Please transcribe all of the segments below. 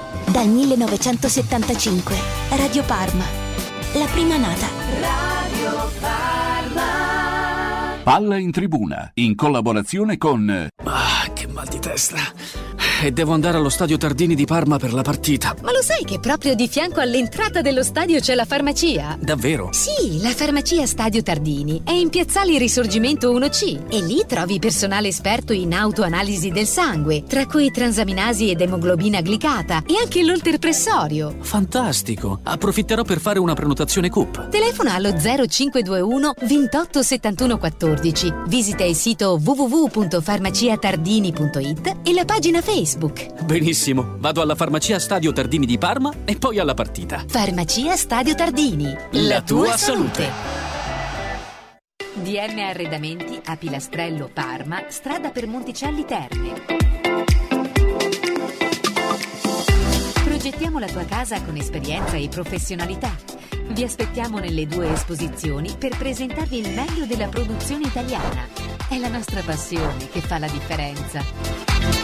Dal 1975, Radio Parma, la prima nata. Radio Parma. Palla in tribuna, in collaborazione con... che mal di testa. E devo andare allo stadio Tardini di Parma per la partita. Ma lo sai che proprio di fianco all'entrata dello stadio c'è la farmacia? Davvero? Sì, la farmacia Stadio Tardini è in Piazzale Risorgimento 1C e lì trovi personale esperto in autoanalisi del sangue, tra cui transaminasi ed emoglobina glicata e anche l'olterpressorio. Fantastico! Approfitterò per fare una prenotazione CUP. Telefona allo 0521 28 71 14. Visita il sito www.farmaciatardini.it e la pagina Facebook. Benissimo, vado alla farmacia Stadio Tardini di Parma e poi alla partita. Farmacia Stadio Tardini, la tua salute. DM Arredamenti a Pilastrello Parma, strada per Monticelli Terme. Progettiamo la tua casa con esperienza e professionalità. Vi aspettiamo nelle 2 esposizioni per presentarvi il meglio della produzione italiana. È la nostra passione che fa la differenza.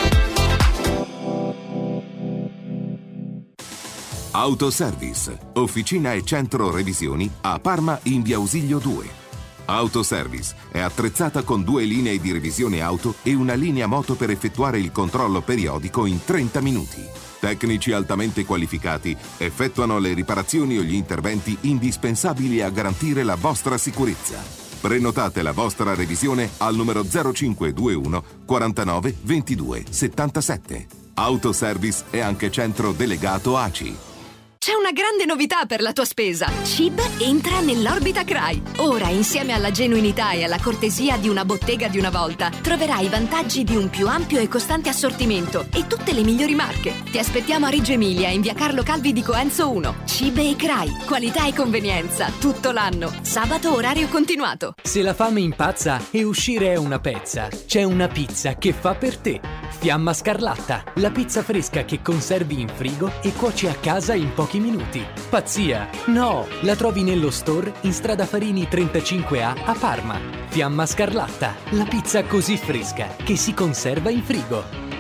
Autoservice, officina e centro revisioni a Parma in via Ausilio 2. Autoservice è attrezzata con 2 linee di revisione auto e una linea moto per effettuare il controllo periodico in 30 minuti. Tecnici altamente qualificati effettuano le riparazioni o gli interventi indispensabili a garantire la vostra sicurezza. Prenotate la vostra revisione al numero 0521 49 22 77. Autoservice è anche centro delegato ACI. C'è una grande novità per la tua spesa. CIB entra nell'orbita CRAI. Ora, insieme alla genuinità e alla cortesia di una bottega di una volta, troverai i vantaggi di un più ampio e costante assortimento e tutte le migliori marche. Ti aspettiamo a Reggio Emilia, in via Carlo Calvi di Coenzo 1. CIB e CRAI. Qualità e convenienza tutto l'anno. Sabato orario continuato. Se la fame impazza e uscire è una pezza, c'è una pizza che fa per te. Fiamma Scarlatta, la pizza fresca che conservi in frigo e cuoci a casa in pochi minuti. Pazzia? No! La trovi nello store in strada Farini 35A a Parma. Fiamma Scarlatta, la pizza così fresca che si conserva in frigo.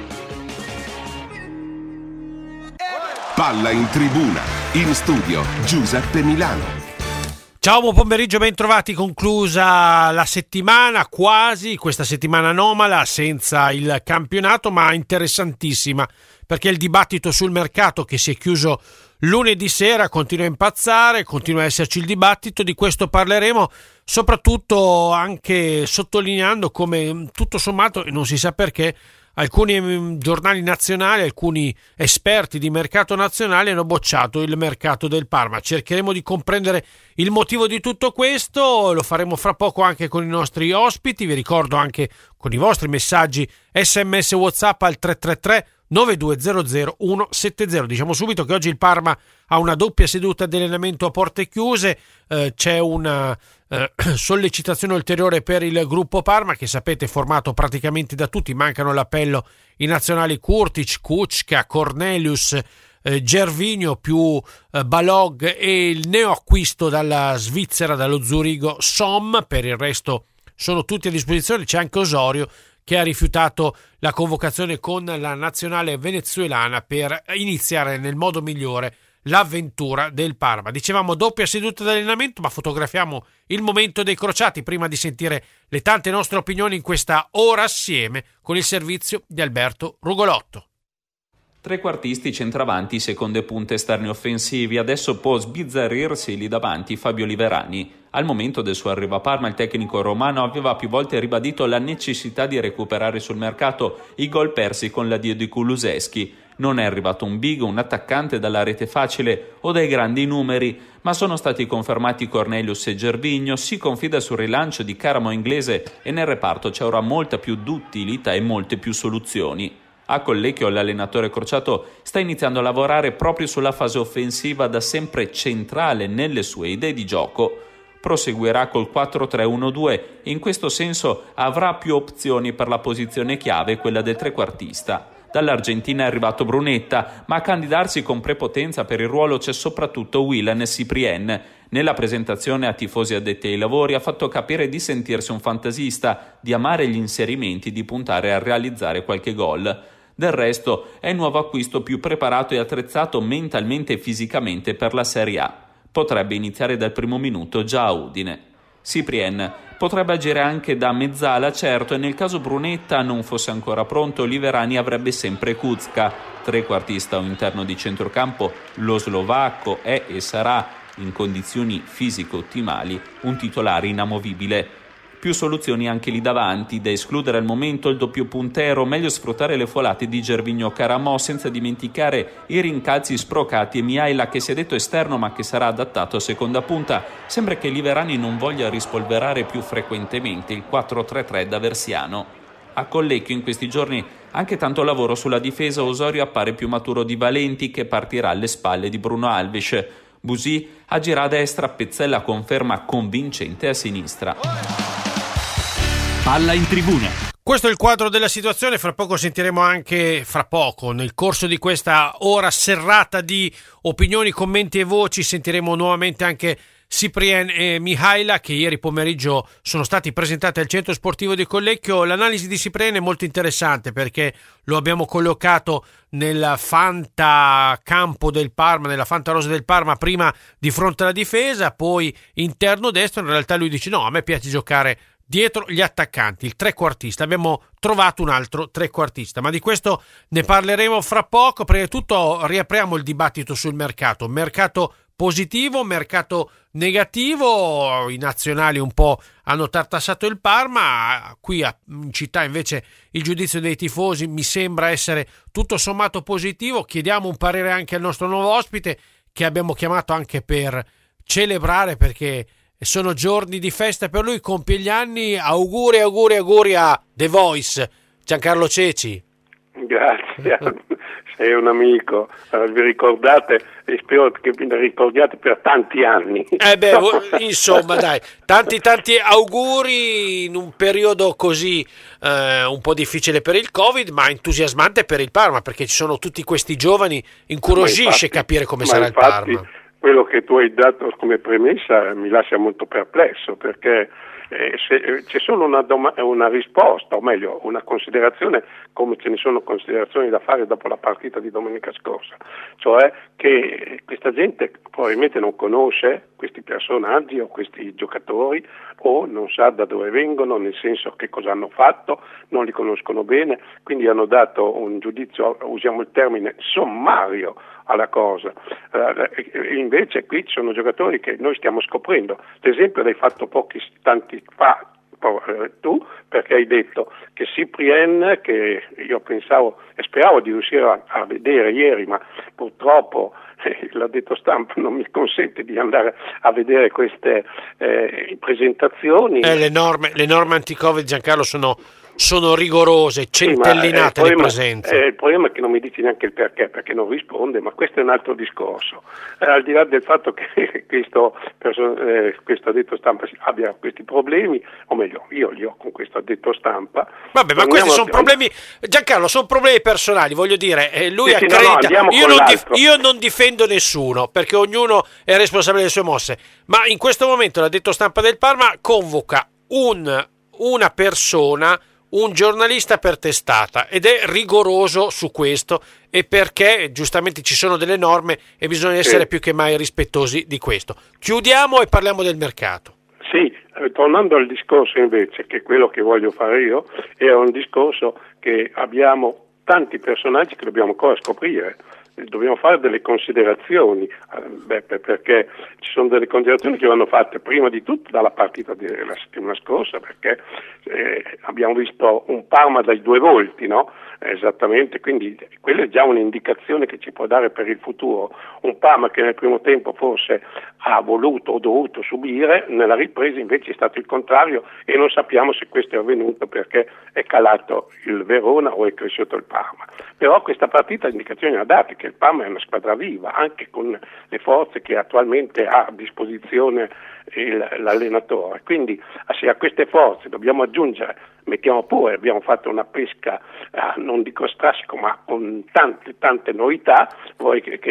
Palla in tribuna, in studio Giuseppe Milano. Ciao, buon pomeriggio, ben trovati. Conclusa la settimana, quasi, questa settimana anomala, senza il campionato, ma interessantissima, perché il dibattito sul mercato che si è chiuso lunedì sera continua a impazzare, continua a esserci il dibattito, di questo parleremo, soprattutto anche sottolineando come tutto sommato, e non si sa perché, alcuni giornali nazionali, alcuni esperti di mercato nazionale hanno bocciato il mercato del Parma. Cercheremo di comprendere il motivo di tutto questo, lo faremo fra poco anche con i nostri ospiti. Vi ricordo anche con i vostri messaggi SMS WhatsApp al 333 9200 170. Diciamo subito che oggi il Parma ha una doppia seduta di allenamento a porte chiuse, c'è una sollecitazione ulteriore per il gruppo Parma, che sapete è formato praticamente da tutti, mancano l'appello i nazionali Kurtic, Kučka, Cornelius, Gervinho più Balog e il neoacquisto dalla Svizzera, dallo Zurigo, Som. Per il resto sono tutti a disposizione, c'è anche Osorio che ha rifiutato la convocazione con la nazionale venezuelana per iniziare nel modo migliore l'avventura del Parma. Dicevamo doppia seduta di allenamento, ma fotografiamo il momento dei crociati prima di sentire le tante nostre opinioni in questa ora assieme con il servizio di Alberto Rugolotto. Trequartisti, centravanti, seconde punte, esterni offensivi. Adesso può sbizzarrirsi lì davanti Fabio Liverani. Al momento del suo arrivo a Parma il tecnico romano aveva più volte ribadito la necessità di recuperare sul mercato i gol persi con l'addio di Kulusevski. Non è arrivato un big, un attaccante dalla rete facile o dai grandi numeri, ma sono stati confermati Cornelius e Gervinho. Si confida sul rilancio di Caramo Inglese e nel reparto c'è ora molta più duttilità e molte più soluzioni. A Collecchio l'allenatore crociato sta iniziando a lavorare proprio sulla fase offensiva, da sempre centrale nelle sue idee di gioco. Proseguirà col 4-3-1-2 e in questo senso avrà più opzioni per la posizione chiave, quella del trequartista. Dall'Argentina è arrivato Brunetta, ma a candidarsi con prepotenza per il ruolo c'è soprattutto Willan Cyprien. Nella presentazione a tifosi addetti ai lavori ha fatto capire di sentirsi un fantasista, di amare gli inserimenti, di puntare a realizzare qualche gol. Del resto è il nuovo acquisto più preparato e attrezzato mentalmente e fisicamente per la Serie A. Potrebbe iniziare dal primo minuto già a Udine. Cyprien potrebbe agire anche da mezzala, certo, e nel caso Brunetta non fosse ancora pronto, Liverani avrebbe sempre Kuzka, trequartista o interno di centrocampo. Lo slovacco è e sarà, in condizioni fisiche ottimali, un titolare inamovibile. Più soluzioni anche lì davanti, da escludere al momento il doppio puntero, meglio sfruttare le folate di Gervinho Caramò, senza dimenticare i rincalzi sprocati e Mihaila, che si è detto esterno ma che sarà adattato a seconda punta. Sembra che Liverani non voglia rispolverare più frequentemente il 4-3-3 da Versiano. A Collecchio in questi giorni anche tanto lavoro sulla difesa. Osorio appare più maturo di Valenti, che partirà alle spalle di Bruno Alves. Busì agirà a destra, Pezzella conferma convincente a sinistra. Palla in tribuna. Questo è il quadro della situazione. Fra poco sentiremo anche, nel corso di questa ora serrata di opinioni, commenti e voci, sentiremo nuovamente anche Cyprien e Mihaila, che ieri pomeriggio sono stati presentati al centro sportivo di Collecchio. L'analisi di Cyprien è molto interessante perché lo abbiamo collocato nel fantacampo del Parma, nella fantarosa del Parma, prima di fronte alla difesa, poi interno destro. In realtà lui dice: no, a me piace giocare dietro gli attaccanti, il trequartista. Abbiamo trovato un altro trequartista, ma di questo ne parleremo fra poco. Prima di tutto riapriamo il dibattito sul mercato positivo, mercato negativo. I nazionali un po' hanno tartassato il Parma, qui in città invece il giudizio dei tifosi mi sembra essere tutto sommato positivo. Chiediamo un parere anche al nostro nuovo ospite, che abbiamo chiamato anche per celebrare, perché sono giorni di festa per lui, compie gli anni. Auguri a The Voice, Giancarlo Ceci. Grazie, sei un amico, vi ricordate e spero che vi ricordiate per tanti anni. Insomma dai, tanti auguri in un periodo così un po' difficile per il Covid, ma entusiasmante per il Parma, perché ci sono tutti questi giovani. Incuriosisce capire come sarà il Parma. Quello che tu hai dato come premessa mi lascia molto perplesso, perché se c'è solo una risposta, o meglio una considerazione, come ce ne sono considerazioni da fare dopo la partita di domenica scorsa, cioè che questa gente probabilmente non conosce questi personaggi o questi giocatori, o non sa da dove vengono, nel senso che cosa hanno fatto, non li conoscono bene, quindi hanno dato un giudizio, usiamo il termine, sommario alla cosa. Invece qui ci sono giocatori che noi stiamo scoprendo. L'esempio l'hai fatto tanti fa tu, perché hai detto che Cyprien, che io pensavo e speravo di riuscire a vedere ieri, ma purtroppo l'addetto stampa non mi consente di andare a vedere queste presentazioni. Le norme anti-Covid, Giancarlo, sono rigorose, centellinate le presenze. Il problema è che non mi dici neanche il perché non risponde, ma questo è un altro discorso. Al di là del fatto che questo addetto stampa abbia questi problemi, o meglio, io li ho con questo addetto stampa. Vabbè, ma questi sono problemi, Giancarlo, sono problemi personali, voglio dire, lui accredita. Io non difendo nessuno, perché ognuno è responsabile delle sue mosse, ma in questo momento l'addetto stampa del Parma convoca una persona, un giornalista per testata, ed è rigoroso su questo, e perché giustamente ci sono delle norme e bisogna essere più che mai rispettosi di questo. Chiudiamo e parliamo del mercato. Sì, tornando al discorso invece, che quello che voglio fare io è un discorso che abbiamo tanti personaggi che dobbiamo ancora scoprire. Dobbiamo fare delle considerazioni, perché ci sono delle considerazioni che vanno fatte prima di tutto dalla partita della settimana scorsa, perché abbiamo visto un Parma dai due volti, no? Esattamente, quindi quella è già un'indicazione che ci può dare per il futuro. Un Parma che nel primo tempo forse ha voluto o dovuto subire, nella ripresa invece è stato il contrario, e non sappiamo se questo è avvenuto perché è calato il Verona o è cresciuto il Parma. Però questa partita indicazioni ha dato che il Parma è una squadra viva, anche con le forze che attualmente ha a disposizione l'allenatore. Quindi se a queste forze dobbiamo aggiungere, mettiamo pure, abbiamo fatto una pesca non dico strascico, ma con tante novità, voi che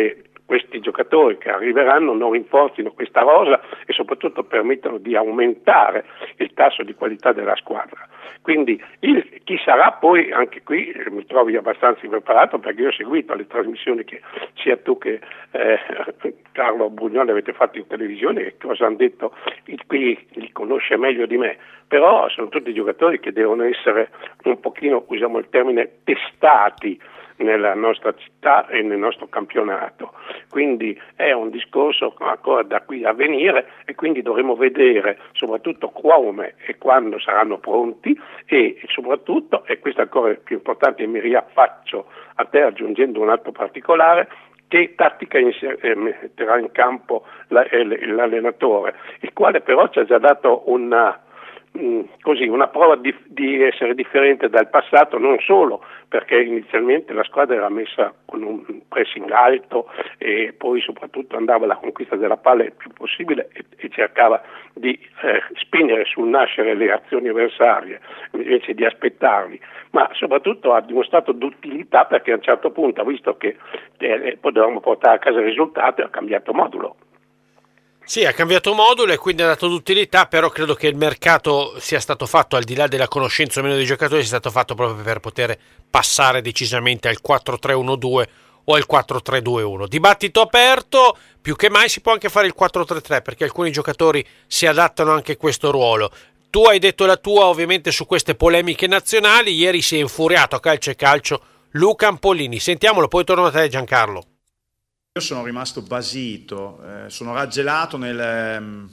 questi giocatori che arriveranno non rinforzino questa rosa e soprattutto permettano di aumentare il tasso di qualità della squadra. Quindi chi sarà poi, anche qui mi trovi abbastanza impreparato, perché io ho seguito le trasmissioni che sia tu che Carlo Bugnoli avete fatto in televisione, e cosa hanno detto, qui li conosce meglio di me, però sono tutti giocatori che devono essere un pochino, usiamo il termine, testati nella nostra città e nel nostro campionato, quindi è un discorso ancora da qui a venire, e quindi dovremo vedere soprattutto come e quando saranno pronti, e soprattutto, e questo è ancora più importante, mi riaffaccio a te aggiungendo un altro particolare, che tattica metterà in campo l'allenatore, il quale però ci ha già dato una prova di essere differente dal passato, non solo perché inizialmente la squadra era messa con un pressing alto e poi soprattutto andava alla conquista della palla il più possibile e cercava di spingere sul nascere le azioni avversarie invece di aspettarli, ma soprattutto ha dimostrato d'utilità, perché a un certo punto ha visto che potevamo portare a casa il risultato e ha cambiato modulo. Sì, ha cambiato modulo e quindi ha dato d'utilità, però credo che il mercato sia stato fatto, al di là della conoscenza o meno dei giocatori, sia stato fatto proprio per poter passare decisamente al 4-3-1-2 o al 4-3-2-1. Dibattito aperto, più che mai si può anche fare il 4-3-3, perché alcuni giocatori si adattano anche a questo ruolo. Tu hai detto la tua ovviamente su queste polemiche nazionali, ieri si è infuriato a calcio e calcio Luca Ampollini. Sentiamolo, poi torno a te Giancarlo. Io sono rimasto basito, sono raggelato nel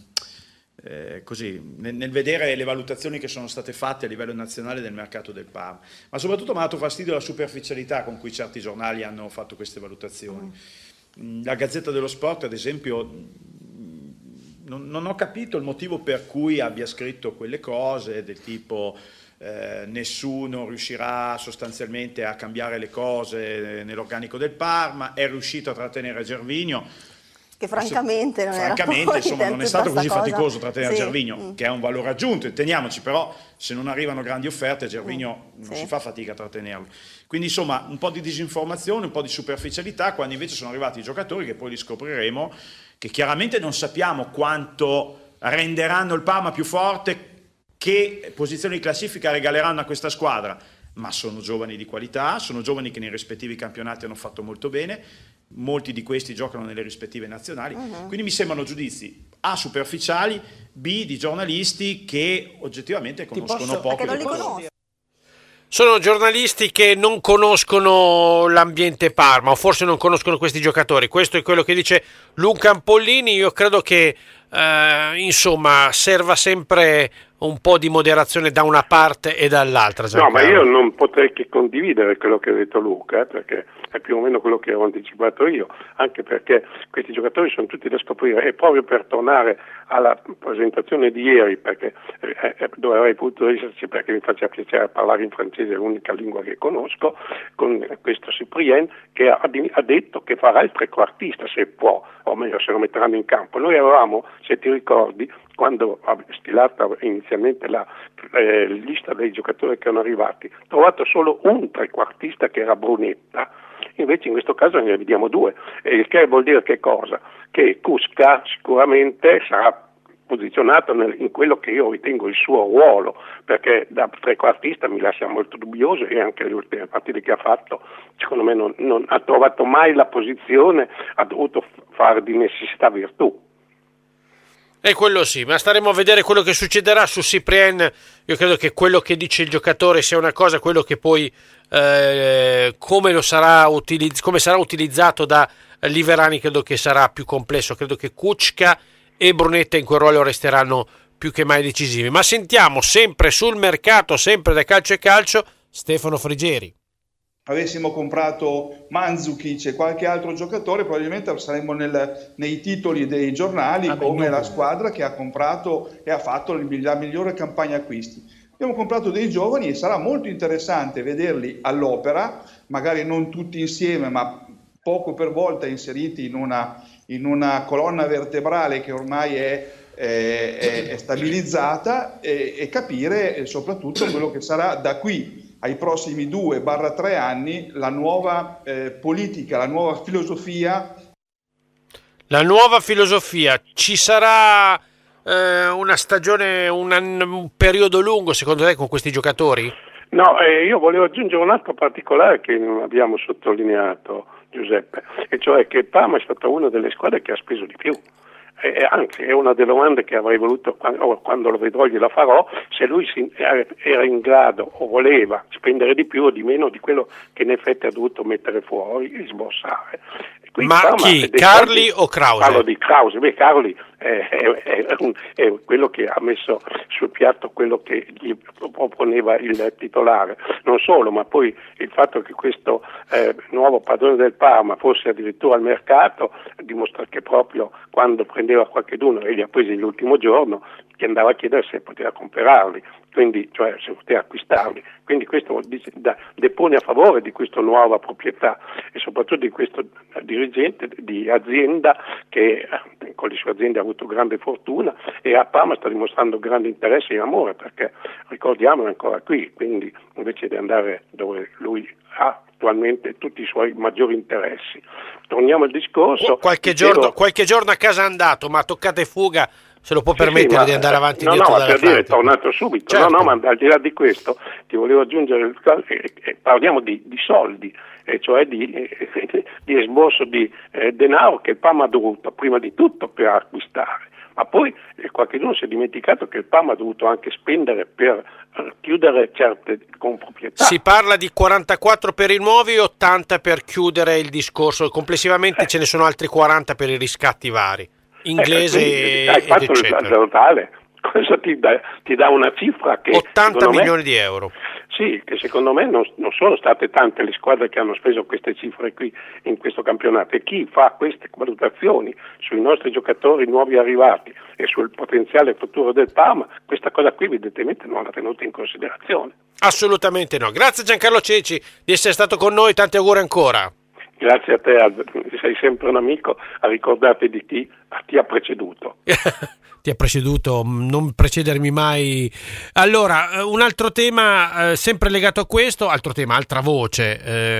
vedere le valutazioni che sono state fatte a livello nazionale del mercato del Parma, ma soprattutto mi ha dato fastidio la superficialità con cui certi giornali hanno fatto queste valutazioni. La Gazzetta dello Sport, ad esempio, non ho capito il motivo per cui abbia scritto quelle cose del tipo nessuno riuscirà sostanzialmente a cambiare le cose nell'organico del Parma, è riuscito a trattenere Gervinho, che francamente non è stato così faticoso trattenere Gervinho, che è un valore aggiunto, intendiamoci, però se non arrivano grandi offerte Gervinho non si fa fatica a trattenerlo, quindi insomma un po' di disinformazione, un po' di superficialità, quando invece sono arrivati i giocatori che poi li scopriremo, che chiaramente non sappiamo quanto renderanno il Parma più forte, che posizioni di classifica regaleranno a questa squadra, ma sono giovani di qualità, sono giovani che nei rispettivi campionati hanno fatto molto bene, molti di questi giocano nelle rispettive nazionali, quindi mi sembrano giudizi A superficiali, B di giornalisti che oggettivamente conoscono poco. Sono giornalisti che non conoscono l'ambiente Parma, o forse non conoscono questi giocatori. Questo è quello che dice Luca Ampollini. Io credo che insomma serva sempre un po' di moderazione da una parte e dall'altra. No, ma io non potrei che condividere quello che ha detto Luca, perché è più o meno quello che avevo anticipato io, anche perché questi giocatori sono tutti da scoprire, e proprio per tornare alla presentazione di ieri, perché dove avrei potuto esserci, perché mi faccia piacere parlare in francese, è l'unica lingua che conosco, con questo Cyprien che ha detto che farà il trequartista se può, o meglio se lo metteranno in campo. Noi avevamo, se ti ricordi, quando ha stilato inizialmente la lista dei giocatori che erano arrivati, trovato solo un trequartista che era Brunetta, invece in questo caso ne vediamo due, il che vuol dire che cosa? Che Kuška sicuramente sarà posizionato in quello che io ritengo il suo ruolo, perché da trequartista mi lascia molto dubbioso, e anche le ultime partite che ha fatto secondo me non ha trovato mai la posizione, ha dovuto fare di necessità virtù. E quello sì, ma staremo a vedere quello che succederà su Cyprien. Io credo che quello che dice il giocatore sia una cosa, quello che poi come sarà utilizzato da Liverani credo che sarà più complesso. Credo che Kuška e Brunetta in quel ruolo resteranno più che mai decisivi. Ma sentiamo sempre sul mercato, sempre da calcio e calcio, Stefano Frigeri. Avessimo comprato Mandzukic e qualche altro giocatore, probabilmente saremmo nei titoli dei giornali come la squadra che ha comprato e ha fatto la migliore campagna acquisti. Abbiamo comprato dei giovani e sarà molto interessante vederli all'opera, magari non tutti insieme, ma poco per volta inseriti in una colonna vertebrale che ormai è stabilizzata, e capire soprattutto quello che sarà da qui ai prossimi 2-3 anni la nuova politica, la nuova filosofia La nuova filosofia, ci sarà una stagione, un periodo lungo secondo te con questi giocatori? No, io volevo aggiungere un altro particolare che non abbiamo sottolineato, Giuseppe, e cioè che il Parma è stata una delle squadre che ha speso di più. Anzi, è una delle domande che avrei voluto, quando lo vedrò gliela farò, se lui era in grado o voleva spendere di più o di meno di quello che in effetti ha dovuto mettere fuori e sborsare. Ma chi? Carli o Krause? Parlo di Krause. Carli è quello che ha messo sul piatto quello che gli proponeva il titolare. Non solo, ma poi il fatto che questo nuovo padrone del Parma fosse addirittura al mercato dimostra che proprio quando prendeva qualcheduno e li ha presi l'ultimo giorno, che andava a chiedere se poteva comprarli, quindi, cioè se poteva acquistarli. Quindi questo depone a favore di questa nuova proprietà e soprattutto di questo dirigente di azienda che con le sue aziende ha avuto grande fortuna e a Parma sta dimostrando grande interesse e amore, perché ricordiamo è ancora qui, quindi invece di andare dove lui ha attualmente tutti i suoi maggiori interessi. Torniamo al discorso. Qualche giorno a casa è andato, ma toccata e fuga se lo può permettere di andare avanti dietro dalla per dire, è tornato subito. Certo. No, ma al di là di questo ti volevo aggiungere, parliamo di soldi, cioè di esborso di denaro che il Parma ha dovuto prima di tutto per acquistare, ma poi qualcuno si è dimenticato che il Parma ha dovuto anche spendere per chiudere certe comproprietà. Si parla di 44 per i nuovi e 80 per chiudere il discorso, complessivamente ce ne sono altri 40 per i riscatti vari, inglese hai fatto eccetera. Il totale, cosa ti dà una cifra che 80 milioni di euro. Sì, che secondo me non sono state tante le squadre che hanno speso queste cifre qui in questo campionato, e chi fa queste valutazioni sui nostri giocatori nuovi arrivati e sul potenziale futuro del Parma, questa cosa qui evidentemente non l'ha tenuta in considerazione. Assolutamente no. Grazie Giancarlo Ceci di essere stato con noi, tanti auguri ancora. Grazie a te Albert, sei sempre un amico, a ricordarti di chi ti ha preceduto. Ti ha preceduto, non precedermi mai. Allora, un altro tema sempre legato a questo, altra voce,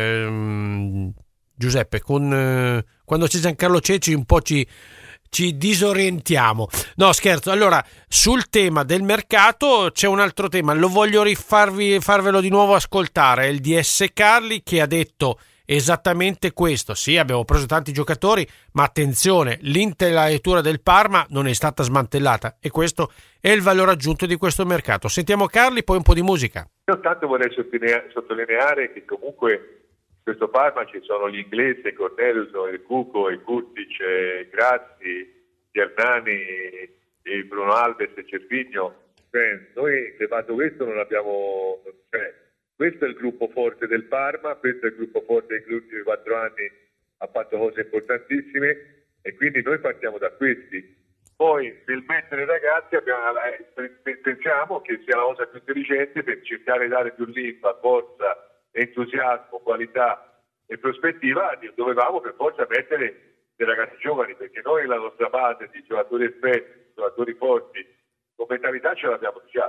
Giuseppe, quando c'è Giancarlo Ceci un po' ci disorientiamo. No, scherzo. Allora, sul tema del mercato c'è un altro tema, lo voglio farvelo di nuovo ascoltare, il DS Carli che ha detto esattamente questo. Sì, abbiamo preso tanti giocatori, ma attenzione, l'intellettura del Parma non è stata smantellata e questo è il valore aggiunto di questo mercato. Sentiamo Carli, poi un po' di musica. Io tanto vorrei sottolineare che comunque in questo Parma ci sono gli inglesi, Cornelius, il Cuco, il Kurtic, Grazzi, Giannani, Bruno Alves e Cervigno. Noi levato questo non abbiamo... questo è il gruppo forte del Parma, questo è il gruppo forte che negli ultimi 4 anni ha fatto cose importantissime e quindi noi partiamo da questi. Poi nel mettere ragazzi pensiamo che sia la cosa più intelligente per cercare di dare più linfa, forza, entusiasmo, qualità e prospettiva. Dovevamo per forza mettere dei ragazzi giovani, perché noi la nostra base di giocatori esperti, giocatori forti con mentalità ce l'abbiamo già.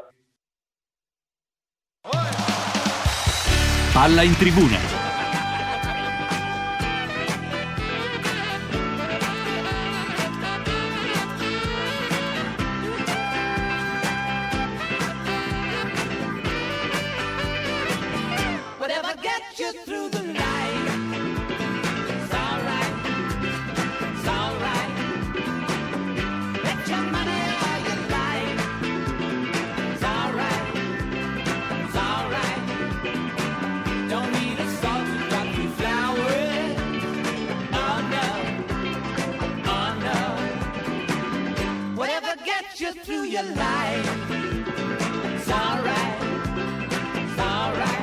Palla in tribuna. Whatever gets you through the night, it's alright, it's alright. Bet your money all you like, it's alright, it's alright. Don't need a salt to drop you flowers, oh no, oh no. Whatever gets you through your life, it's alright, it's alright.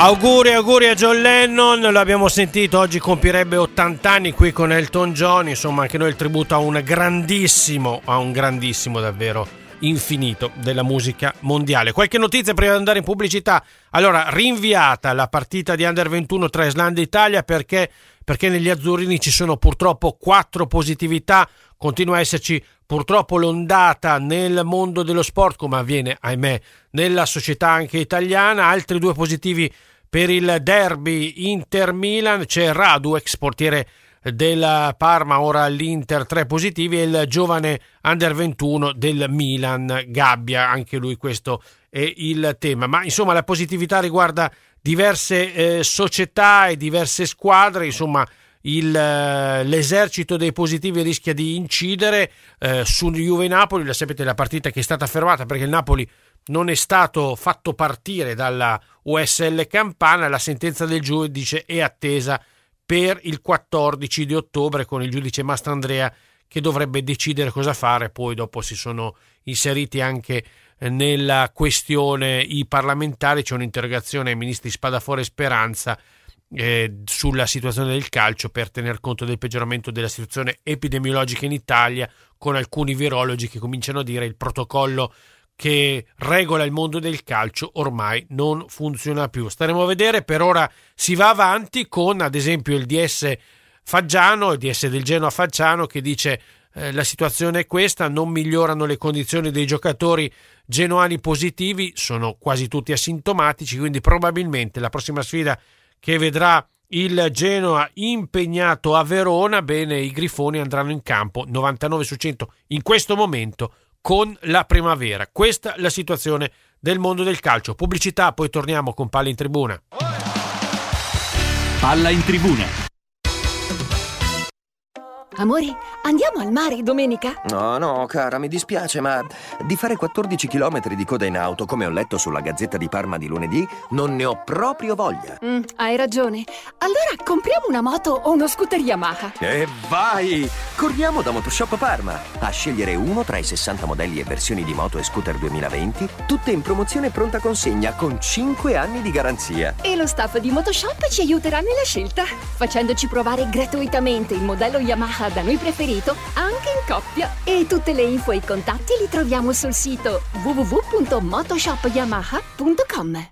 Auguri a John Lennon, l'abbiamo sentito, oggi compirebbe 80 anni qui con Elton John, insomma anche noi il tributo a un grandissimo davvero infinito della musica mondiale. Qualche notizia prima di andare in pubblicità. Allora, rinviata la partita di Under 21 tra Islanda e Italia perché negli azzurrini ci sono purtroppo 4 positività, continua a esserci purtroppo l'ondata nel mondo dello sport, come avviene, ahimè, nella società anche italiana. Altri 2 positivi per il derby Inter-Milan, c'è Radu, ex portiere del Parma, ora all'Inter, 3 positivi, e il giovane Under 21 del Milan, Gabbia, anche lui, questo è il tema. Ma insomma la positività riguarda diverse società e diverse squadre, insomma l'esercito dei positivi rischia di incidere su Juve Napoli. La sapete, la partita che è stata fermata perché il Napoli non è stato fatto partire dalla USL Campana. La sentenza del giudice è attesa per il 14 di ottobre con il giudice Mastrandrea, che dovrebbe decidere cosa fare. Poi dopo si sono inseriti anche nella questione i parlamentari, c'è un'interrogazione ai ministri Spadafora e Speranza sulla situazione del calcio per tener conto del peggioramento della situazione epidemiologica in Italia, con alcuni virologi che cominciano a dire il protocollo che regola il mondo del calcio ormai non funziona più. Staremo a vedere. Per ora si va avanti con, ad esempio, il DS Faggiano, il DS del Genoa Faggiano, che dice la situazione è questa, non migliorano le condizioni dei giocatori genoani positivi, sono quasi tutti asintomatici, quindi probabilmente la prossima sfida che vedrà il Genoa impegnato a Verona, bene, i grifoni andranno in campo 99 su 100 in questo momento con la Primavera. Questa è la situazione del mondo del calcio. Pubblicità, poi torniamo con Palla in Tribuna. Palla in Tribuna. Amore, andiamo al mare domenica? No, cara, mi dispiace, ma di fare 14 chilometri di coda in auto, come ho letto sulla Gazzetta di Parma di lunedì, non ne ho proprio voglia. Hai ragione. Allora compriamo una moto o uno scooter Yamaha. E vai! Corriamo da Motoshop Parma a scegliere uno tra i 60 modelli e versioni di moto e scooter 2020, tutte in promozione pronta consegna con 5 anni di garanzia. E lo staff di Motoshop ci aiuterà nella scelta, facendoci provare gratuitamente il modello Yamaha da noi preferito anche in coppia. E tutte le info e i contatti li troviamo sul sito www.motoshopyamaha.com.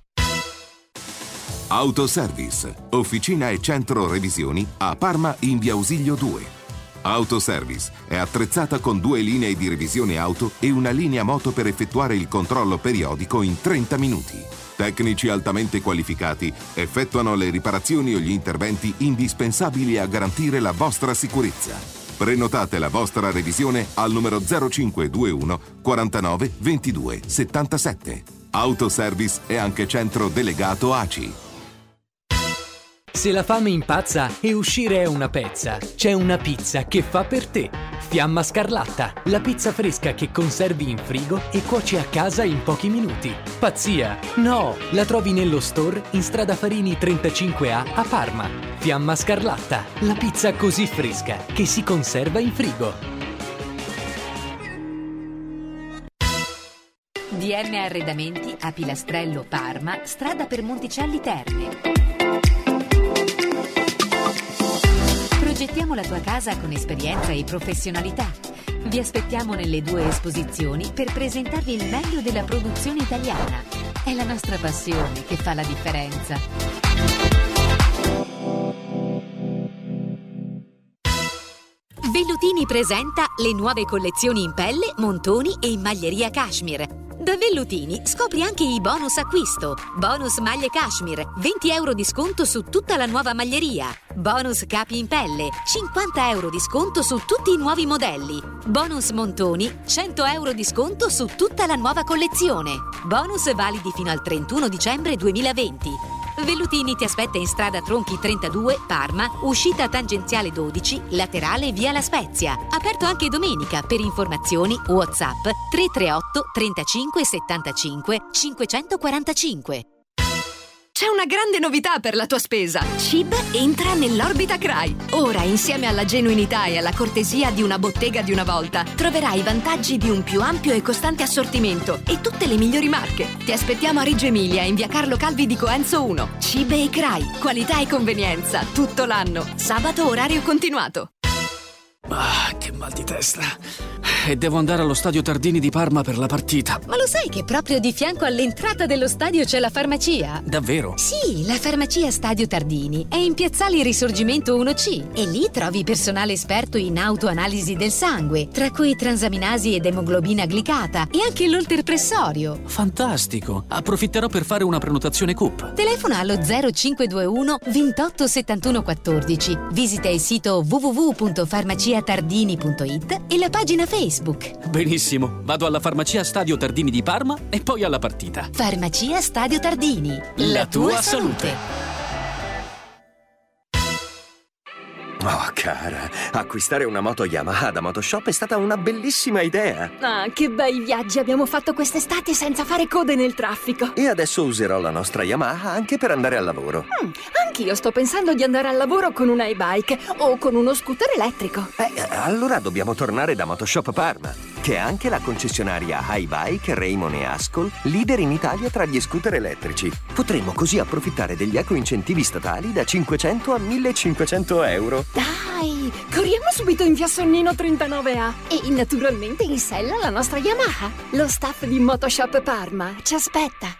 Autoservice, officina e centro revisioni a Parma in via Ausilio 2. Autoservice è attrezzata con 2 linee di revisione auto e una linea moto per effettuare il controllo periodico in 30 minuti. Tecnici altamente qualificati effettuano le riparazioni o gli interventi indispensabili a garantire la vostra sicurezza. Prenotate la vostra revisione al numero 0521 49 22 77. Autoservice è anche centro delegato ACI. Se la fame impazza e uscire è una pezza, c'è una pizza che fa per te. Fiamma Scarlatta, la pizza fresca che conservi in frigo e cuoci a casa in pochi minuti. Pazzia? No! La trovi nello store in strada Farini 35A a Parma. Fiamma Scarlatta, la pizza così fresca che si conserva in frigo. DM Arredamenti a Pilastrello Parma, strada per Monticelli Terme. Progettiamo la tua casa con esperienza e professionalità. Vi aspettiamo nelle 2 esposizioni per presentarvi il meglio della produzione italiana. È la nostra passione che fa la differenza. Vellutini presenta le nuove collezioni in pelle, montoni e in maglieria cashmere. Da Vellutini scopri anche i bonus acquisto. Bonus maglie cashmere, 20 euro di sconto su tutta la nuova maglieria. Bonus capi in pelle, 50 euro di sconto su tutti i nuovi modelli. Bonus montoni, 100 euro di sconto su tutta la nuova collezione. Bonus validi fino al 31 dicembre 2020. Vellutini ti aspetta in strada Tronchi 32, Parma, uscita tangenziale 12, laterale via La Spezia. Aperto anche domenica. Per informazioni WhatsApp 338 35 75 545. C'è una grande novità per la tua spesa. CIB entra nell'orbita CRAI. Ora, insieme alla genuinità e alla cortesia di una bottega di una volta, troverai i vantaggi di un più ampio e costante assortimento e tutte le migliori marche. Ti aspettiamo a Reggio Emilia, in via Carlo Calvi di Coenzo 1. CIB e CRAI. Qualità e convenienza tutto l'anno. Sabato orario continuato. Ah, che mal di testa. E devo andare allo stadio Tardini di Parma per la partita. Ma lo sai che proprio di fianco all'entrata dello stadio c'è la farmacia? Davvero? Sì, la farmacia Stadio Tardini è in piazzale Risorgimento 1C e lì trovi personale esperto in autoanalisi del sangue, tra cui transaminasi ed emoglobina glicata e anche l'olterpressorio. Fantastico! Approfitterò per fare una prenotazione CUP. Telefona allo 0521 28 71 14. Visita il sito www.farmaciatardini.it e la pagina Facebook. Benissimo, vado alla farmacia Stadio Tardini di Parma e poi alla partita. Farmacia Stadio Tardini. La tua salute. Oh, cara, acquistare una moto Yamaha da Motoshop è stata una bellissima idea. Ah, che bei viaggi abbiamo fatto quest'estate senza fare code nel traffico. E adesso userò la nostra Yamaha anche per andare al lavoro. Anch'io sto pensando di andare al lavoro con una e-bike o con uno scooter elettrico. Allora dobbiamo tornare da Motoshop Parma, che è anche la concessionaria iBike, Raymond e Ascol, leader in Italia tra gli scooter elettrici. Potremmo così approfittare degli eco-incentivi statali da 500 a 1500 euro. Dai, corriamo subito in via Sonnino 39A e naturalmente in sella la nostra Yamaha. Lo staff di Motoshop Parma ci aspetta.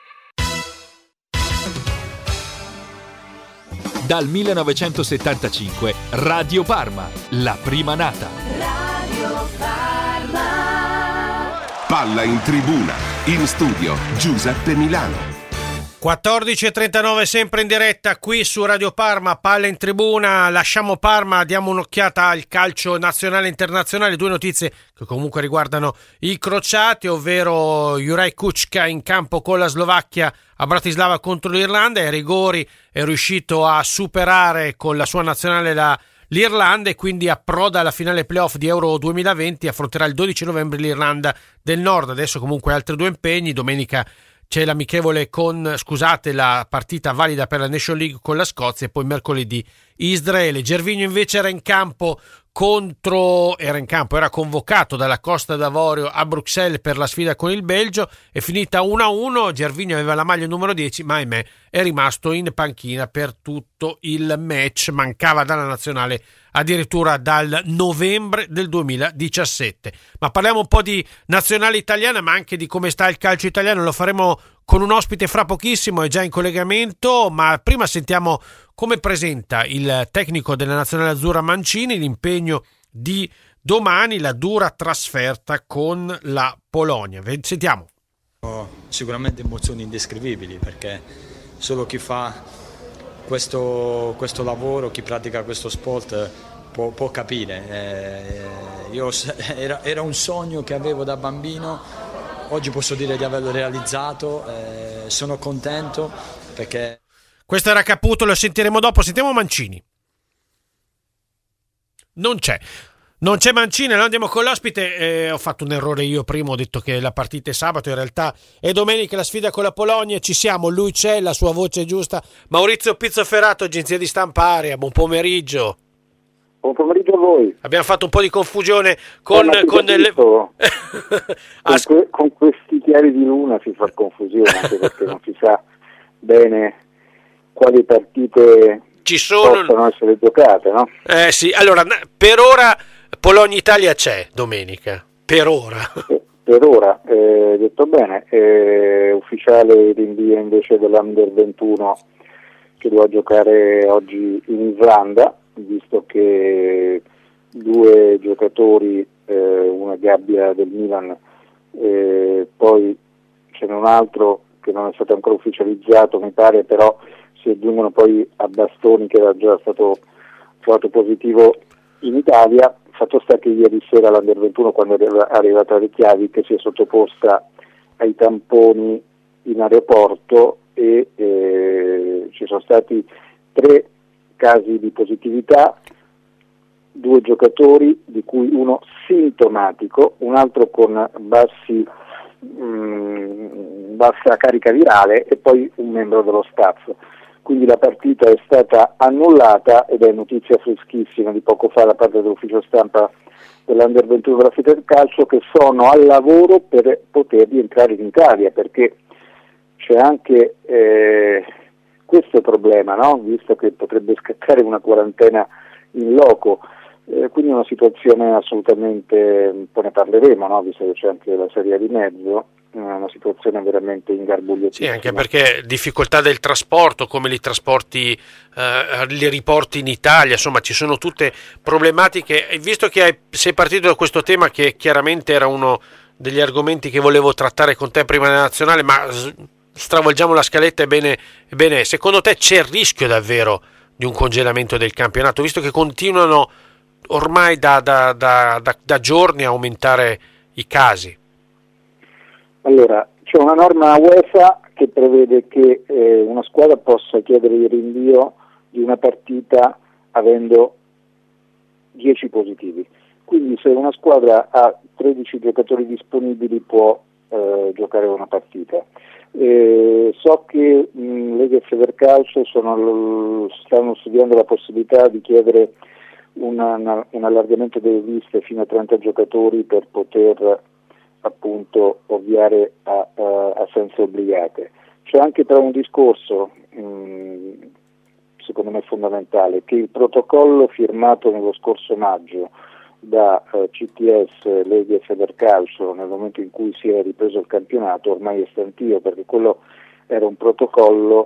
Dal 1975 Radio Parma, la prima nata. Radio Parma. Palla in tribuna. In studio Giuseppe Milano. 14.39 sempre in diretta qui su Radio Parma, Palla in tribuna. Lasciamo Parma, diamo un'occhiata al calcio nazionale e internazionale. Due notizie che comunque riguardano i crociati, ovvero Juraj Kucka in campo con la Slovacchia a Bratislava contro l'Irlanda. Ai rigori è riuscito a superare con la sua nazionale l'Irlanda e quindi approda alla finale playoff di Euro 2020. Affronterà il 12 novembre l'Irlanda del Nord. Adesso comunque altri due impegni. Domenica c'è l'amichevole la partita valida per la Nation League con la Scozia e poi mercoledì Israele. Gervinho invece era convocato dalla Costa d'Avorio a Bruxelles per la sfida con il Belgio. È finita 1-1, Gervinho aveva la maglia numero 10 ma ahimè è rimasto in panchina per tutto il match, mancava dalla nazionale addirittura dal novembre del 2017. Ma parliamo un po' di nazionale italiana ma anche di come sta il calcio italiano, lo faremo con un ospite fra pochissimo, è già in collegamento, ma prima sentiamo come presenta il tecnico della nazionale azzurra Mancini l'impegno di domani, la dura trasferta con la Polonia. Sentiamo. Sicuramente emozioni indescrivibili, perché solo chi fa questo lavoro, chi pratica questo sport può capire. Era un sogno che avevo da bambino, oggi posso dire di averlo realizzato, sono contento perché... Questo era Caputo, lo sentiremo dopo. Sentiamo Mancini. Non c'è Mancini, allora andiamo con l'ospite. Ho fatto un errore io prima, ho detto che la partita è sabato, in realtà è domenica la sfida con la Polonia. Ci siamo, lui c'è, la sua voce è giusta. Maurizio Pizzoferrato, agenzia di stampa Aria, buon pomeriggio. Buon pomeriggio a voi. Abbiamo fatto un po' di confusione con questi chiari di luna si fa confusione anche perché non si sa bene quali partite possono essere giocate, no? Sì, allora per ora Polonia-Italia c'è domenica, per ora. Per ora, detto bene, ufficiale rinvio invece dell'Under 21 che dovrà giocare oggi in Islanda, visto che due giocatori, una gabbia del Milan, poi ce n'è un altro che non è stato ancora ufficializzato, mi pare, però si aggiungono poi a Bastoni che era già stato trovato positivo in Italia. Fatto sta che ieri sera l'Under 21, quando è arrivata le chiavi, che si è sottoposta ai tamponi in aeroporto e ci sono stati 3 casi di positività, 2 giocatori di cui uno sintomatico, un altro con bassi bassa carica virale e poi un membro dello staff. Quindi la partita è stata annullata ed è notizia freschissima di poco fa da parte dell'ufficio stampa dell'Under 21 della Federcalcio, che sono al lavoro per poter rientrare in Italia, perché c'è anche questo problema, no? Visto che potrebbe scattare una quarantena in loco, quindi una situazione assolutamente, poi ne parleremo, no? Visto che c'è anche la Serie A di mezzo, una situazione veramente ingarbugliatissima. Sì, anche perché difficoltà del trasporto, come li trasporti, li riporti in Italia, insomma ci sono tutte problematiche. E visto che sei partito da questo tema, che chiaramente era uno degli argomenti che volevo trattare con te prima della nazionale, ma stravolgiamo la scaletta, ebbene, secondo te c'è il rischio davvero di un congelamento del campionato, visto che continuano ormai da giorni a aumentare i casi? Allora, c'è una norma UEFA che prevede che una squadra possa chiedere il rinvio di una partita avendo 10 positivi. Quindi se una squadra ha 13 giocatori disponibili può giocare una partita. So che Lega e Federcalcio stanno studiando la possibilità di chiedere un allargamento delle liste fino a 30 giocatori per poter appunto ovviare a assenze obbligate. C'è anche però un discorso secondo me fondamentale, che il protocollo firmato nello scorso maggio da CTS, Lega e Federcalcio nel momento in cui si è ripreso il campionato ormai è stantio, perché quello era un protocollo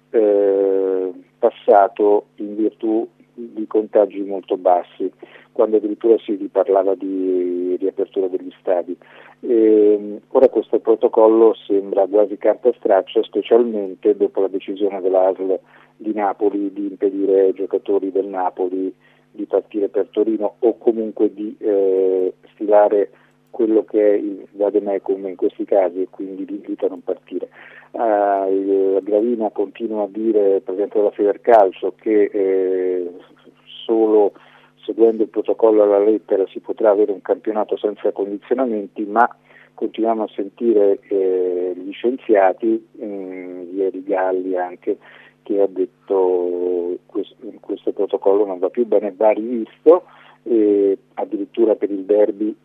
passato in virtù di contagi molto bassi, quando addirittura si parlava di riapertura degli stadi. Ora questo protocollo sembra quasi carta straccia, specialmente dopo la decisione dell'ASL di Napoli di impedire ai giocatori del Napoli di partire per Torino o comunque di stilare quello che è il vademecum in questi casi, e quindi li invita a non partire. Gravina continua a dire, presidente della Federcalcio, che solo seguendo il protocollo alla lettera si potrà avere un campionato senza condizionamenti, ma continuiamo a sentire gli scienziati, ieri Galli anche, che ha detto questo protocollo non va più bene, va rivisto, e addirittura per il derby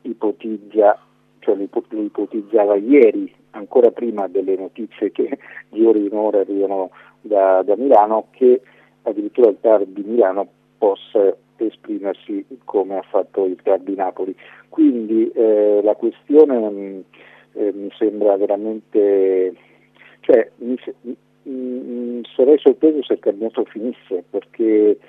lo ipotizzava ieri, ancora prima delle notizie che di ora in ora arrivano da Milano, che addirittura il TAR di Milano possa esprimersi come ha fatto il TAR di Napoli. Quindi la questione mi sembra veramente, sarei sorpreso se il campionato finisse, perché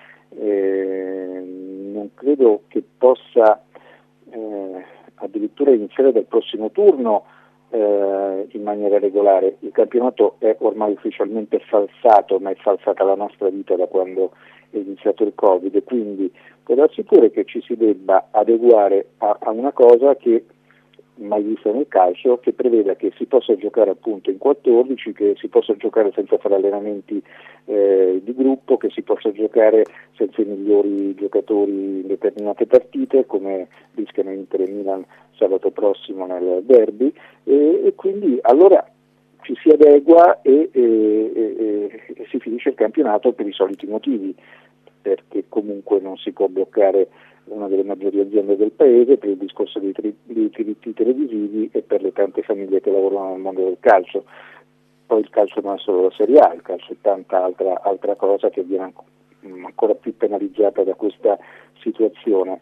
non credo che possa addirittura iniziare dal prossimo turno in maniera regolare. Il campionato è ormai ufficialmente falsato, ma è falsata la nostra vita da quando è iniziato il Covid, quindi può darsi pure che ci si debba adeguare a una cosa che mai vista nel calcio, che preveda che si possa giocare appunto in 14, che si possa giocare senza fare allenamenti di gruppo, che si possa giocare senza i migliori giocatori in determinate partite, come rischiano Inter e Milan sabato prossimo nel derby, e quindi allora ci si adegua e si finisce il campionato per i soliti motivi, perché comunque non si può bloccare una delle maggiori aziende del paese per il discorso dei diritti televisivi e per le tante famiglie che lavorano nel mondo del calcio. Poi il calcio non è solo la Serie A, il calcio è tanta altra cosa che viene ancora più penalizzata da questa situazione.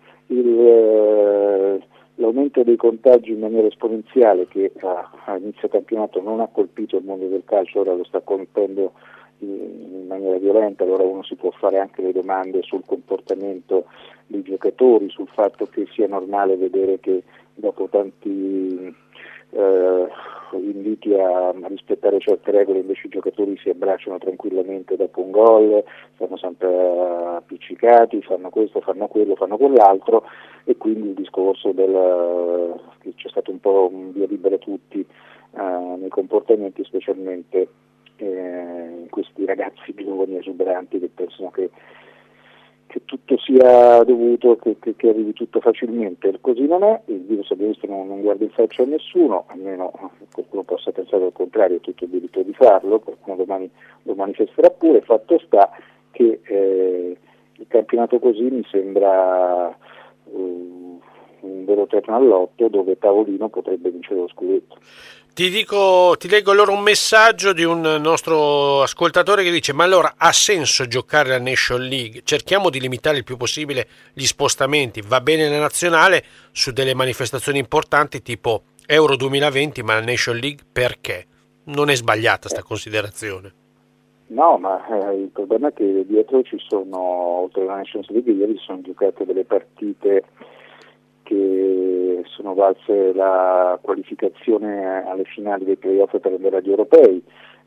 L'aumento dei contagi in maniera esponenziale, che a inizio campionato non ha colpito il mondo del calcio, ora lo sta colpendo in maniera violenta. Allora uno si può fare anche le domande sul comportamento dei giocatori, sul fatto che sia normale vedere che dopo tanti inviti a rispettare certe regole invece i giocatori si abbracciano tranquillamente dopo un gol, stanno sempre appiccicati, fanno questo, fanno quello, fanno quell'altro, e quindi il discorso che c'è stato un po' un via libera a tutti nei comportamenti, specialmente questi ragazzi giovani esuberanti che pensano che che tutto sia dovuto, che arrivi tutto facilmente. Così non è, il virus abbiamo visto non guarda in faccia a nessuno, almeno qualcuno possa pensare al contrario, ha tutto il diritto di farlo, qualcuno domani lo manifesterà pure. Fatto sta che il campionato così mi sembra un vero terno all'otto dove Pavolino potrebbe vincere lo scudetto. Ti leggo allora un messaggio di un nostro ascoltatore che dice: ma allora ha senso giocare la Nation League? Cerchiamo di limitare il più possibile gli spostamenti, va bene la nazionale su delle manifestazioni importanti tipo Euro 2020, ma la Nation League perché? Non è sbagliata sta considerazione. No, ma il problema è che dietro ci sono, oltre alla Nations League, ieri si sono giocate delle partite che sono valse la qualificazione alle finali dei playoff per andare agli europei,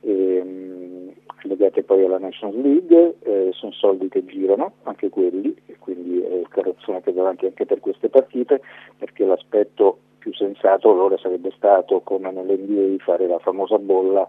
legate poi alla Nations League, sono soldi che girano, anche quelli, e quindi il carrozzone che è davanti anche per queste partite, perché l'aspetto più sensato allora sarebbe stato, come nell'NBA, fare la famosa bolla,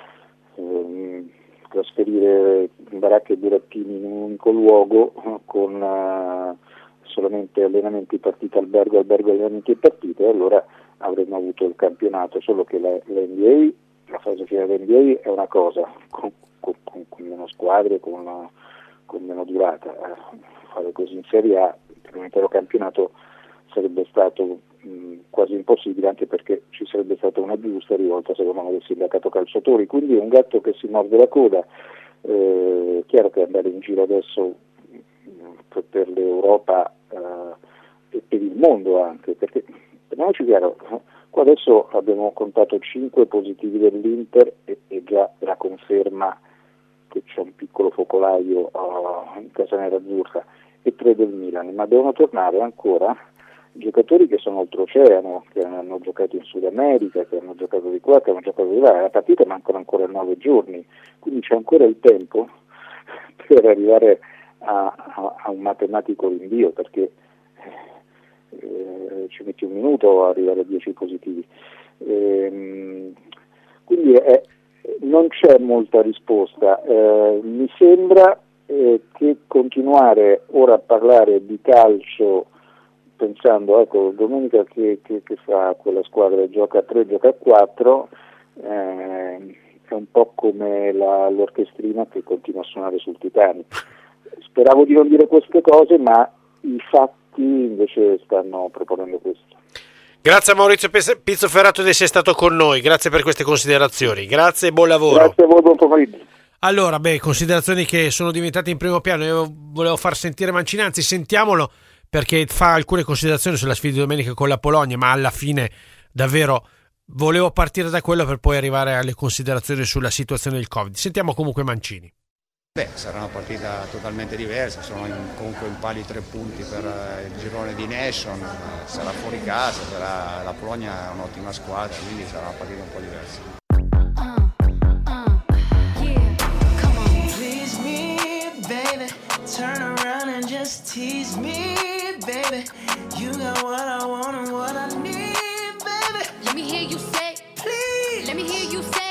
trasferire baracche e burattini in un unico luogo con solamente allenamenti partita albergo allenamenti e partite, allora avremmo avuto il campionato. Solo che l'NBA, la fase finale dell'NBA è una cosa, con meno squadre, con meno durata. Fare così in Serie A per un intero campionato sarebbe stato quasi impossibile, anche perché ci sarebbe stata una giusta rivolta secondo me del sindacato calciatori, quindi è un gatto che si morde la coda. Chiaro che andare in giro adesso per l'Europa e per il mondo anche, perché teniamoci chiaro, qua adesso abbiamo contato 5 positivi dell'Inter e già la conferma che c'è un piccolo focolaio in casa nerazzurra, e 3 del Milan, ma devono tornare ancora giocatori che sono oltreoceano, che hanno giocato in Sud America, che hanno giocato di qua, che hanno giocato di là. La partita mancano ancora 9 giorni, quindi c'è ancora il tempo per arrivare a un matematico rinvio, perché ci metti un minuto a arrivare a 10 positivi. Quindi non c'è molta risposta. Mi sembra che continuare ora a parlare di calcio pensando, ecco, domenica che fa quella squadra, gioca a 3, gioca a 4, è un po' come l'orchestrina che continua a suonare sul Titanic. Speravo di non dire queste cose, ma i fatti invece stanno proponendo questo. Grazie a Maurizio Pizzoferrato di essere stato con noi, grazie per queste considerazioni, grazie e buon lavoro. Grazie a voi, buon pomeriggio. Allora, considerazioni che sono diventate in primo piano. Io volevo far sentire Mancini, anzi sentiamolo, perché fa alcune considerazioni sulla sfida di domenica con la Polonia, ma alla fine davvero volevo partire da quello per poi arrivare alle considerazioni sulla situazione del Covid. Sentiamo comunque Mancini. Sarà una partita totalmente diversa, sono comunque in pari 3 punti per il girone di Nation, sarà fuori casa, la Polonia è un'ottima squadra, quindi sarà una partita un po' diversa. Please me, baby, turn around and just tease me, baby, you got what I want and what I need, baby. Let me hear you say, please. Let me hear you say,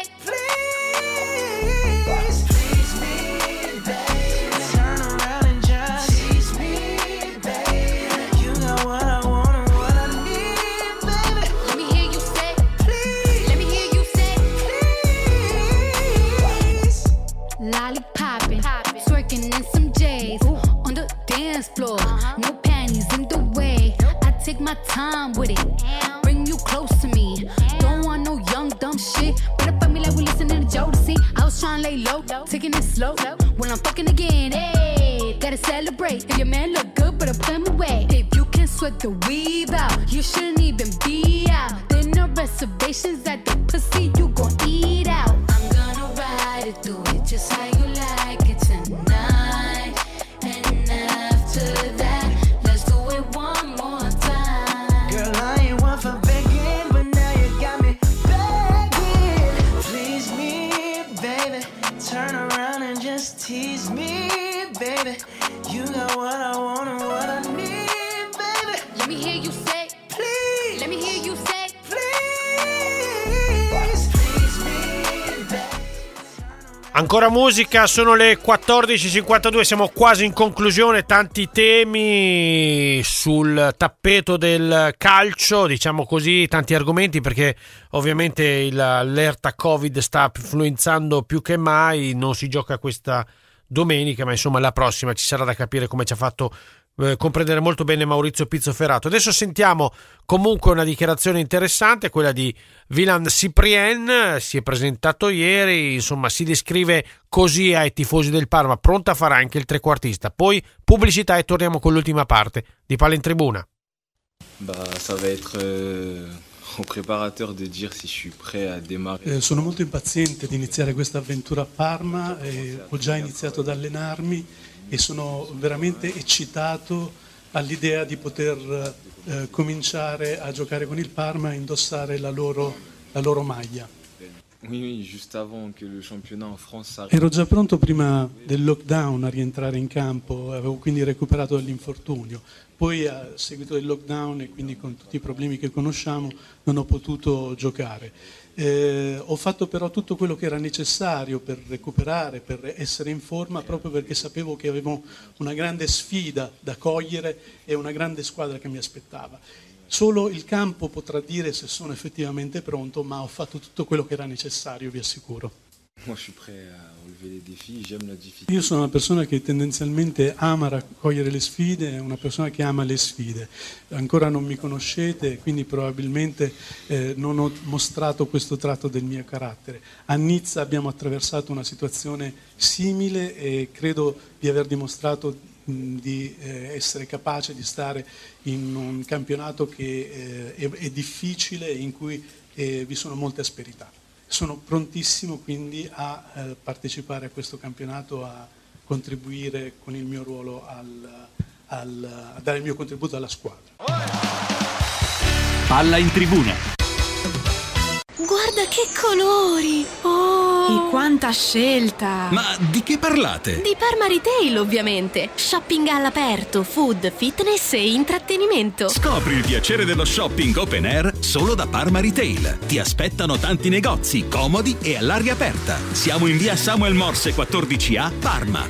lollipopping, twerking in some J's on the dance floor. No panties in the way. I take my time with it. Bring you close to me. Don't want no young dumb shit. Better fuck me like we listening to Jodeci. I was trying to lay low, taking it slow. When I'm fucking again, hey, gotta celebrate. If your man look good, better put him away. If you can sweat the weave out, you shouldn't even be out. There no reservations at the pussy, you gon' eat out. I'm gonna ride it through it just how you like it tonight. And after that, let's do it one more time. Girl, I ain't one for begging, but now you got me begging. Please me, baby, turn around and just tease me, baby. You got what I want and what I need, baby. Let me hear you say, please. Let me hear you say, please. Please me, baby. Ancora musica, sono le 14.52, siamo quasi in conclusione, tanti temi sul tappeto del calcio, diciamo così, tanti argomenti, perché ovviamente l'allerta Covid sta influenzando più che mai, non si gioca questa domenica, ma insomma la prossima ci sarà da capire, come ci ha fatto comprendere molto bene Maurizio Pizzoferrato. Adesso sentiamo comunque una dichiarazione interessante, quella di Wieland Cyprien, si è presentato ieri, insomma si descrive così ai tifosi del Parma, pronta a fare anche il trequartista. Poi pubblicità e torniamo con l'ultima parte di Palla in Tribuna. Ça va être au préparateur de dire si je suis prêt à démarrer. Sono molto impaziente di iniziare questa avventura a Parma, ho già iniziato ad allenarmi e sono veramente eccitato all'idea di poter cominciare a giocare con il Parma e indossare la loro maglia. Oui, juste avant que le championnat en France s'arrête. Ero già pronto prima del lockdown a rientrare in campo, avevo quindi recuperato dall'infortunio. Poi a seguito del lockdown e quindi con tutti i problemi che conosciamo non ho potuto giocare. Ho fatto però tutto quello che era necessario per recuperare, per essere in forma, proprio perché sapevo che avevo una grande sfida da cogliere e una grande squadra che mi aspettava. Solo il campo potrà dire se sono effettivamente pronto, ma ho fatto tutto quello che era necessario, vi assicuro. Io sono una persona che tendenzialmente ama raccogliere le sfide, è una persona che ama le sfide. Ancora non mi conoscete, quindi probabilmente non ho mostrato questo tratto del mio carattere. A Nizza abbiamo attraversato una situazione simile e credo di aver dimostrato di essere capace di stare in un campionato che è difficile e in cui vi sono molte asperità. Sono prontissimo quindi a partecipare a questo campionato, a contribuire con il mio ruolo a dare il mio contributo alla squadra. Palla in Tribuna. Guarda che colori! Oh! E quanta scelta! Ma di che parlate? Di Parma Retail, ovviamente. Shopping all'aperto, food, fitness e intrattenimento. Scopri il piacere dello shopping open air solo da Parma Retail. Ti aspettano tanti negozi, comodi e all'aria aperta. Siamo in via Samuel Morse 14A, Parma.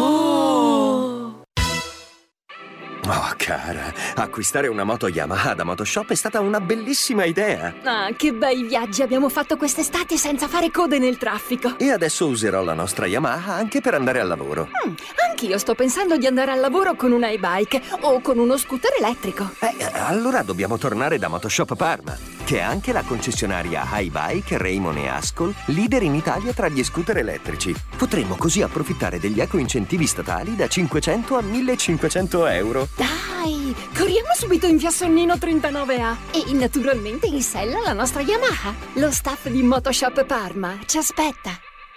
Oh, cara, acquistare una moto Yamaha da Motoshop è stata una bellissima idea. Ah, che bei viaggi abbiamo fatto quest'estate senza fare code nel traffico. E adesso userò la nostra Yamaha anche per andare al lavoro. Anch'io sto pensando di andare al lavoro con una e-bike o con uno scooter elettrico. Allora dobbiamo tornare da Motoshop Parma, che è anche la concessionaria iBike, Raymond e Ascol, leader in Italia tra gli scooter elettrici. Potremmo così approfittare degli eco-incentivi statali da 500 a 1500 euro. Dai, corriamo subito in via Sonnino 39A e naturalmente in sella la nostra Yamaha. Lo staff di Motoshop Parma ci aspetta.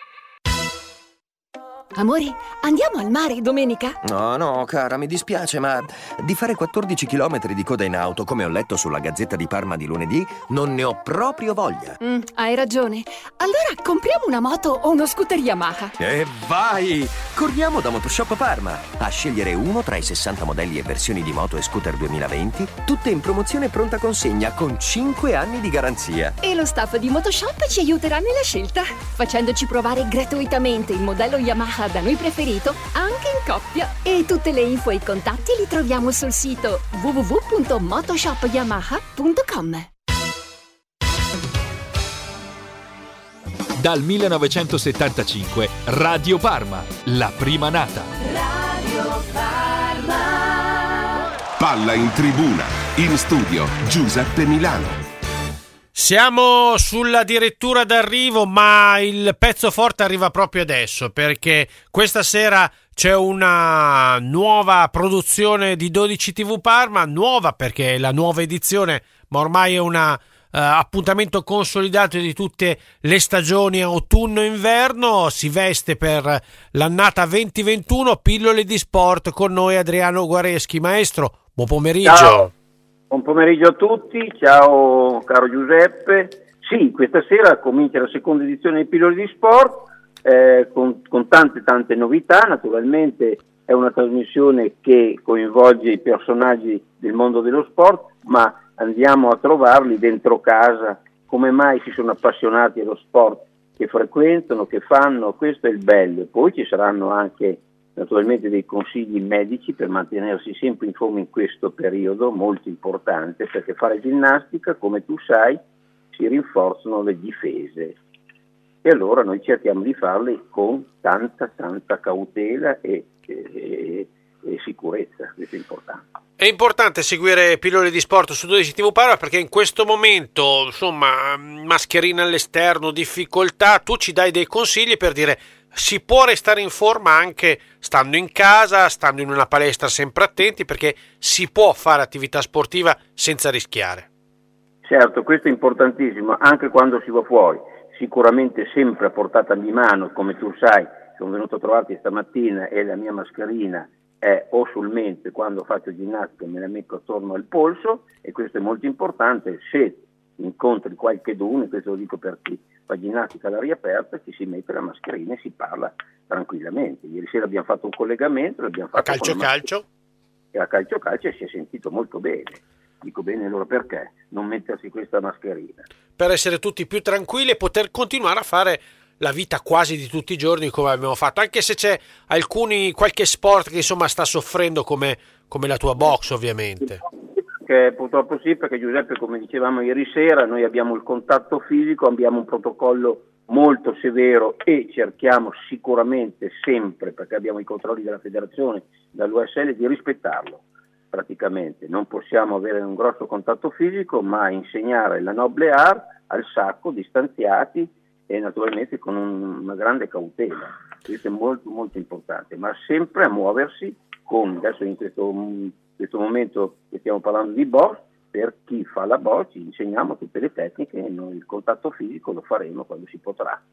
Amore, andiamo al mare domenica? No, cara, mi dispiace, ma di fare 14 chilometri di coda in auto, come ho letto sulla Gazzetta di Parma di lunedì, non ne ho proprio voglia. Hai ragione. Allora compriamo una moto o uno scooter Yamaha. E vai! Corriamo da Motoshop Parma a scegliere uno tra i 60 modelli e versioni di moto e scooter 2020, tutte in promozione pronta consegna con 5 anni di garanzia. E lo staff di Motoshop ci aiuterà nella scelta, facendoci provare gratuitamente il modello Yamaha da noi preferito anche in coppia. E tutte le info e i contatti li troviamo sul sito www.motoshopyamaha.com. Dal 1975 Radio Parma, la prima nata. Radio Parma. Palla in Tribuna. In studio Giuseppe Milano. Siamo sulla dirittura d'arrivo, ma il pezzo forte arriva proprio adesso, perché questa sera c'è una nuova produzione di 12 TV Parma, nuova perché è la nuova edizione, ma ormai è un appuntamento consolidato di tutte le stagioni autunno-inverno. Si veste per l'annata 2021, pillole di sport, con noi Adriano Guareschi. Maestro, buon pomeriggio. Ciao. Buon pomeriggio a tutti, ciao caro Giuseppe. Sì, questa sera comincia la seconda edizione di Pillole di Sport con tante novità. Naturalmente è una trasmissione che coinvolge i personaggi del mondo dello sport, ma andiamo a trovarli dentro casa, come mai si sono appassionati allo sport che frequentano, che fanno, questo è il bello. Poi ci saranno anche naturalmente dei consigli medici per mantenersi sempre in forma in questo periodo molto importante, perché fare ginnastica, come tu sai, si rinforzano le difese e allora noi cerchiamo di farle con tanta cautela e sicurezza, questo è importante. È importante seguire Pillole di Sport su 12 TV Parma, perché in questo momento, insomma, mascherina all'esterno, difficoltà, tu ci dai dei consigli per dire si può restare in forma anche stando in casa, stando in una palestra, sempre attenti, perché si può fare attività sportiva senza rischiare. Certo, questo è importantissimo, anche quando si va fuori, sicuramente sempre a portata di mano, come tu sai, sono venuto a trovarti stamattina e la mia mascherina è o sul mento, quando faccio ginnastica me la metto attorno al polso, e questo è molto importante. Se incontri qualcheduno, questo lo dico per chi fa ginnastica all'aria aperta, ci si mette la mascherina e si parla tranquillamente. Ieri sera abbiamo fatto un collegamento, l'abbiamo fatto a calcio e a calcio e si è sentito molto bene. Dico bene, allora perché non mettersi questa mascherina? Per essere tutti più tranquilli e poter continuare a fare la vita quasi di tutti i giorni come abbiamo fatto, anche se c'è qualche sport che insomma sta soffrendo come la tua box, ovviamente. Purtroppo sì, perché Giuseppe, come dicevamo ieri sera, noi abbiamo il contatto fisico, abbiamo un protocollo molto severo e cerchiamo sicuramente sempre, perché abbiamo i controlli della federazione, dall'USL, di rispettarlo. Praticamente non possiamo avere un grosso contatto fisico, ma insegnare la noble art al sacco, distanziati e naturalmente con una grande cautela. Questo è molto molto importante, ma sempre a muoversi con, adesso in questo momento che stiamo parlando di box, per chi fa la box ci insegniamo tutte le tecniche e noi il contatto fisico lo faremo quando si potrà.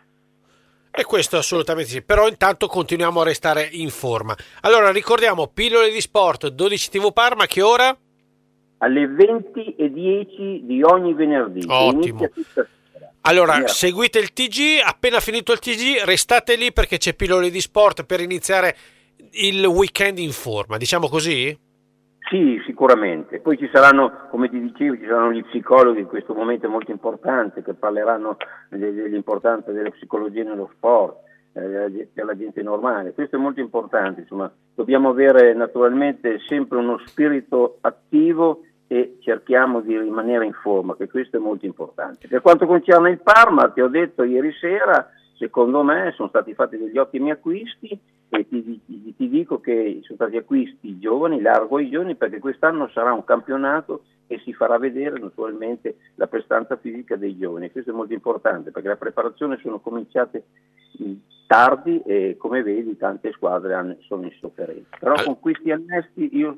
E questo assolutamente sì, però intanto continuiamo a restare in forma. Allora ricordiamo, Pillole di Sport, 12 TV Parma, che ora? Alle 20:10 di ogni venerdì. Ottimo. Allora, seguite il TG, appena finito il TG restate lì perché c'è Pillole di Sport per iniziare il weekend in forma, diciamo così? Sì, sicuramente. Poi ci saranno, come ti dicevo, ci saranno gli psicologi, in questo momento è molto importante, che parleranno dell'importanza della psicologia nello sport, per la gente normale. Questo è molto importante, insomma, dobbiamo avere naturalmente sempre uno spirito attivo e cerchiamo di rimanere in forma, che questo è molto importante. Per quanto concerne il Parma, ti ho detto ieri sera, secondo me sono stati fatti degli ottimi acquisti e ti dico che sono stati acquisti giovani, largo ai giovani, perché quest'anno sarà un campionato e si farà vedere naturalmente la prestanza fisica dei giovani. Questo è molto importante perché la preparazione sono cominciate tardi e come vedi tante squadre sono in sofferenza. Però con questi innesti io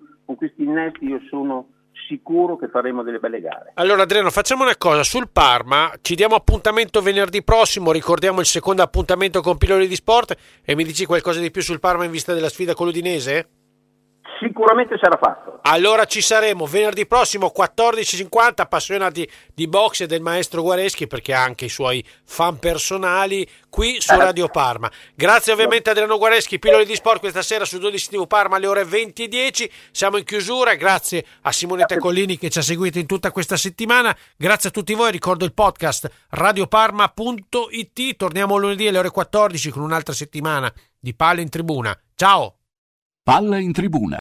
sono sicuro che faremo delle belle gare. Allora Adriano, facciamo una cosa, sul Parma ci diamo appuntamento venerdì prossimo, ricordiamo il secondo appuntamento con Pillole di Sport, e mi dici qualcosa di più sul Parma in vista della sfida con l'Udinese? Sicuramente sarà fatto. Allora ci saremo venerdì prossimo 14:50, appassionati di box e del maestro Guareschi, perché ha anche i suoi fan personali qui su Radio Parma. Grazie ovviamente a Adriano Guareschi, Pillole di Sport questa sera su 12 TV Parma alle ore 20:10. Siamo in chiusura, grazie a Simonetta Collini che ci ha seguito in tutta questa settimana, grazie a tutti voi, ricordo il podcast radioparma.it, torniamo lunedì alle ore 14 con un'altra settimana di Palla in Tribuna. Ciao! Palla in Tribuna.